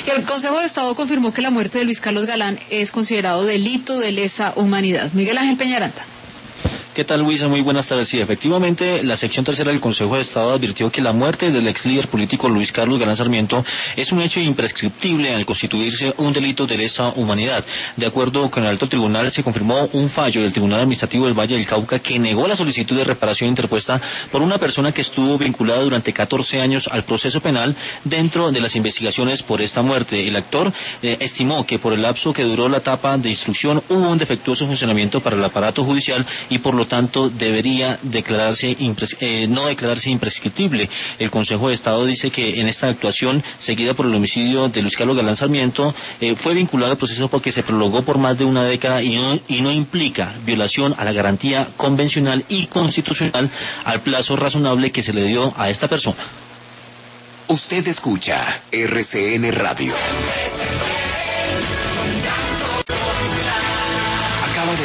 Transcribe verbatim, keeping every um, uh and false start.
Y el Consejo de Estado confirmó que la muerte de Luis Carlos Galán es considerado delito de lesa humanidad. Miguel Ángel Peñaranda. ¿Qué tal, Luisa? Muy buenas tardes. Sí, efectivamente, la sección tercera del Consejo de Estado advirtió que la muerte del ex líder político Luis Carlos Galán Sarmiento es un hecho imprescriptible al constituirse un delito de lesa humanidad. De acuerdo con el alto tribunal, se confirmó un fallo del Tribunal Administrativo del Valle del Cauca que negó la solicitud de reparación interpuesta por una persona que estuvo vinculada durante catorce años al proceso penal dentro de las investigaciones por esta muerte. El actor eh, estimó que por el lapso que duró la etapa de instrucción hubo un defectuoso funcionamiento para el aparato judicial y por lo tanto debería declararse impres eh, no declararse imprescriptible. El Consejo de Estado dice que en esta actuación, seguida por el homicidio de Luis Carlos Galán Sarmiento, eh, fue vinculado al proceso porque se prolongó por más de una década y no, y no implica violación a la garantía convencional y constitucional al plazo razonable que se le dio a esta persona. Usted escucha R C N Radio.